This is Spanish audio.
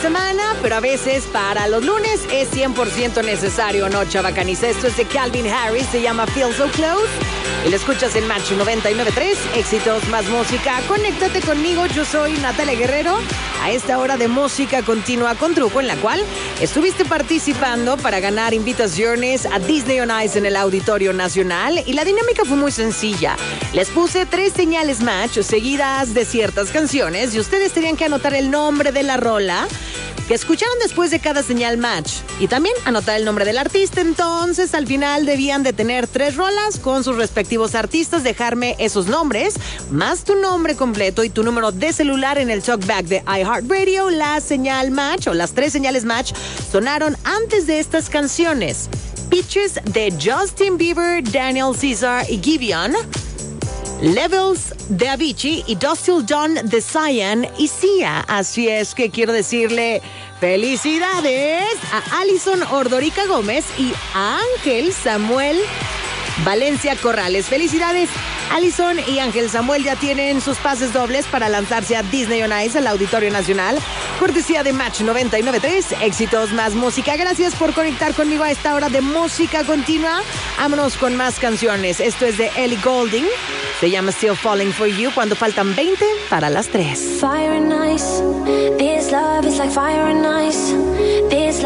semana, pero a veces para los lunes es 100% necesario, ¿no, chavacaniza? Esto es de Calvin Harris, se llama Feel So Close. Y lo escuchas en Match 99.3, éxitos más música. Conéctate conmigo, yo soy Natalia Guerrero. A esta hora de música continua con truco, en la cual estuviste participando para ganar invitaciones a Disney on Ice en el Auditorio Nacional. Y la dinámica fue muy sencilla. Les puse 3 señales match seguidas de ciertas canciones y ustedes tenían que anotar el nombre de la rola que escucharon después de cada señal match y también anotar el nombre del artista. Entonces, al final debían de tener 3 rolas con sus respectivos artistas, dejarme esos nombres, más tu nombre completo y tu número de celular en el talkback de iHeartRadio. La señal match o las 3 señales match sonaron antes de estas canciones: Peaches de Justin Bieber, Daniel Caesar y Giveon, Levels de Avicii y Dustin Dawn de Cyan y Sia. Así es que quiero decirle felicidades a Alison Ordorica Gómez y a Ángel Samuel Valencia Corrales. Felicidades, Alison y Ángel Samuel ya tienen sus pases dobles para lanzarse a Disney on Ice, al Auditorio Nacional, cortesía de Match 99.3, éxitos más música. Gracias por conectar conmigo a esta hora de música continua. Vámonos con más canciones. Esto es de Ellie Goulding, se llama Still Falling for You, cuando faltan 20 para las 3. Fire and ice, this love is like fire and ice. This